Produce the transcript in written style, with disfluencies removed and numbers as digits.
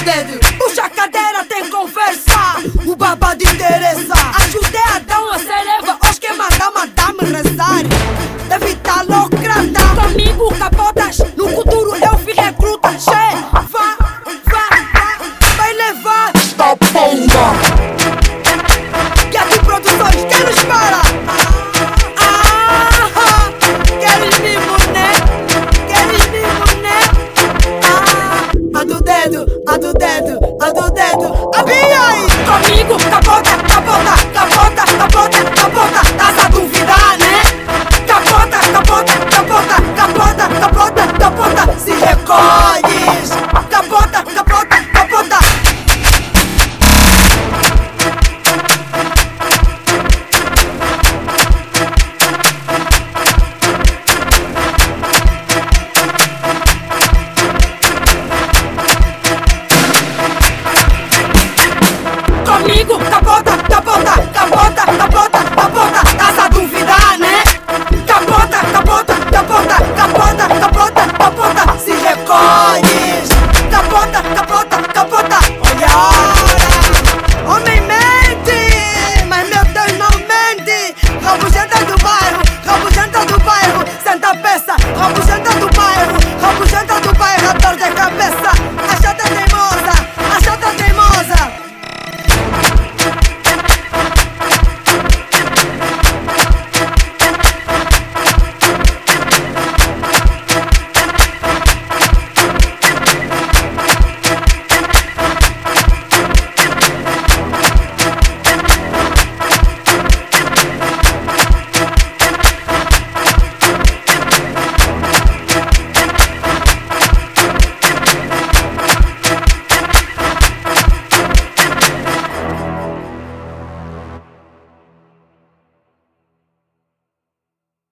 dedo. Puxa a cadeira, tem que conversar. O babado interessa. Ajudei a dar uma sereva. Hoje que madame rezar. Deve estar loucrada. Comigo capotas. No futuro eu fui recruta. Che, vai levar. Da pomba. E aqui produções, quem nos para? Queres mimo, né? Queres mimo, né? A do dedo, a do dedo, a do dedo. Abia aí! Comigo, capota, capota, capota, capota, capota. Tá a duvidar, né? Capota, capota, capota, capota, capota, capota. Se recolhes. Capota, capota, capota. Comigo, capota, capota, capota, capota, capota.